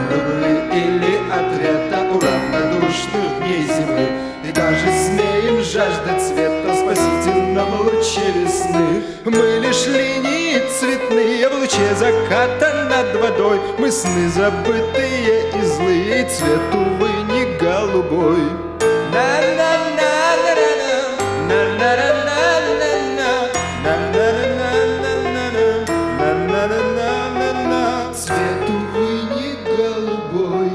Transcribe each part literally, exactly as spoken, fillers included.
Ждем любви или ответа у равнодушных дней зимы. И даже смеем жаждать света в спасительном луче весны. Мы лишь линии цветные в луче заката над водой. Мы сны забытые и злые, цвет, увы, не голубой. Цвет, увы, не голубой.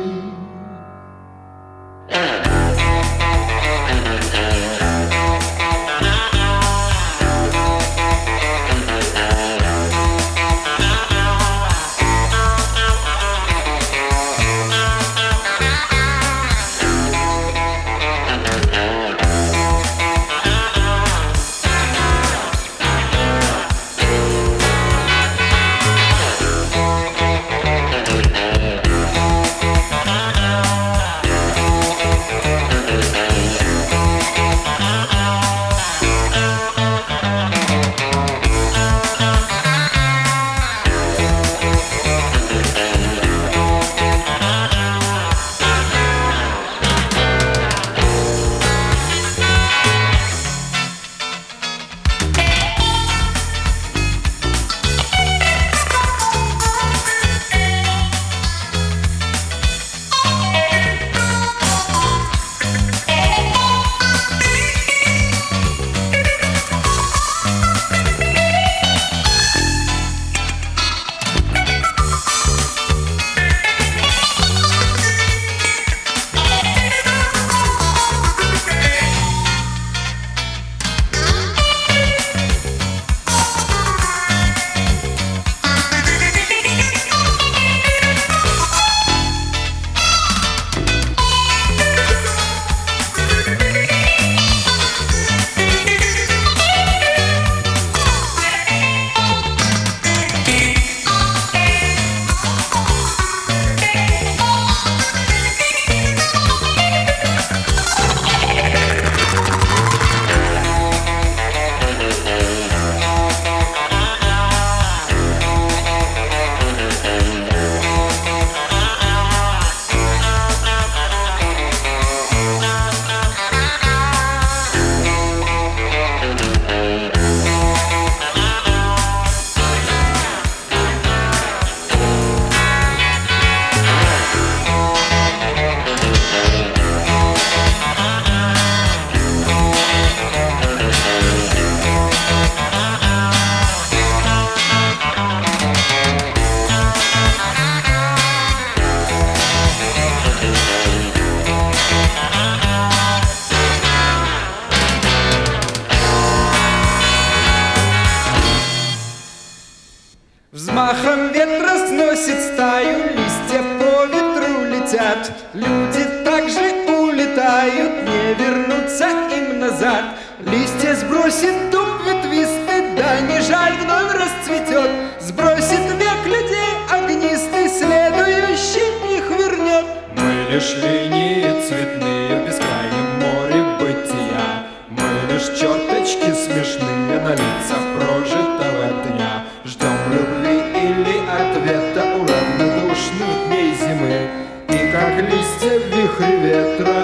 Взмахом ветра сносит стаю, листья по ветру летят. Люди также улетают, не вернуться им назад. Листья сбросит дуб ветвистый, да не жаль, вновь расцветет. Сбросит век людей огнистый, следующий их вернет. Мы лишь линии цветные в бескрайнем море бытия. Мы лишь черточки смешные на лицах прожитого дня. Ждем любви или ответа у равнодушных дней зимы. И как листья в вихре ветра